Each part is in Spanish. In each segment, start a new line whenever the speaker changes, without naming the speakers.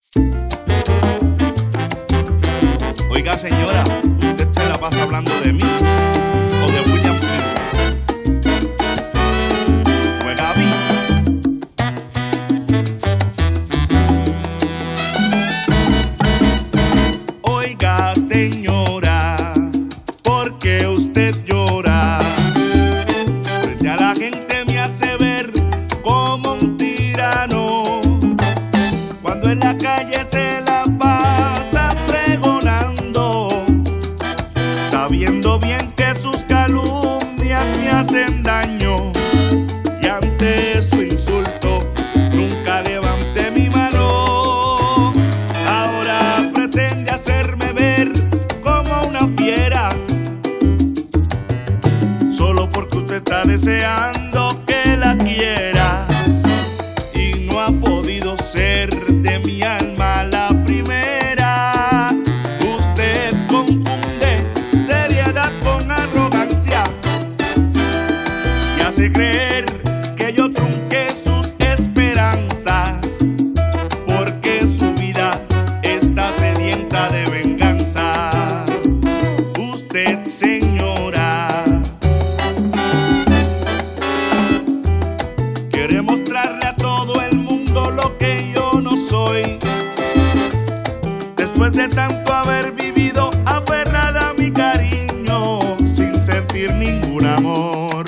Oiga, señora, ¿usted se la pasa hablando de mí o de William Smith? Buena vida. Oiga, señora, ¿por qué usted llora? Frente a la gente me hace ver como un tirano, cuando en la calle se la pasa pregonando, sabiendo bien que sus calumnias me hacen daño, y ante su insulto nunca levanté mi mano. Ahora pretende hacerme ver como una fiera, solo porque usted está deseando que la quiera, y no ha podido ser de mi alma la primera. Usted confunde seriedad con arrogancia y hace creer que yo trunqué sus esperanzas, porque su vida está sedienta de venganza. Usted, señora, quiere mostrarle a todo el mundo lo que yo no soy, después de tanto haber vivido aferrada a mi cariño sin sentir ningún amor.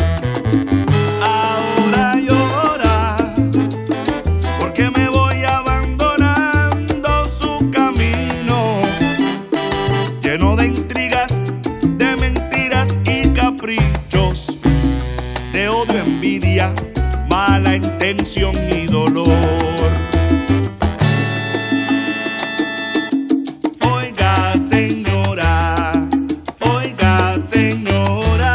Ahora llora porque me voy abandonando su camino, lleno de intrigas, de mentiras y caprichos, de odio, envidia, mala intención y dolor. Oiga, señora, oiga, señora,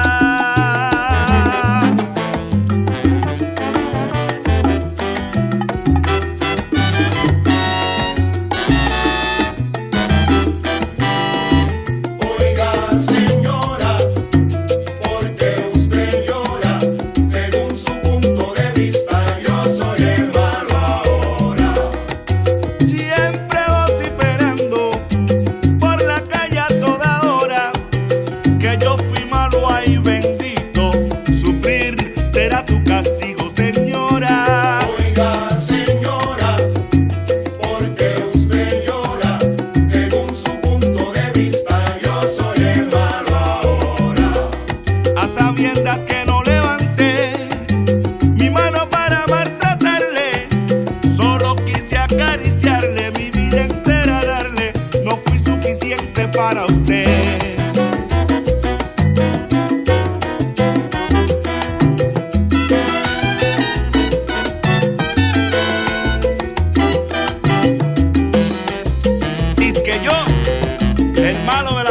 Oiga, señora, ¿por qué usted llora? Según su punto de vista, yo soy el malo ahora.
siempre vociferando por la calle a toda hora, que yo fui malo, ay bendito, sufrir será tu castigo, señora.
Oiga, señora, ¿por qué usted llora? Según su punto de vista, yo soy el malo ahora.
A sabiendas que no levanté mi mano para maltratarle, solo quise acariciarle, mi vida entera darle, no fui suficiente para usted. Dice que yo, el malo de